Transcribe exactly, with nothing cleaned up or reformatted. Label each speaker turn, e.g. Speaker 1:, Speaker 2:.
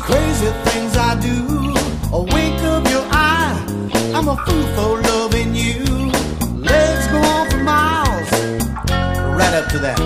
Speaker 1: crazy things I do. A wink of your eye, I'm a fool for loving you. Legs go on for miles, right up to that.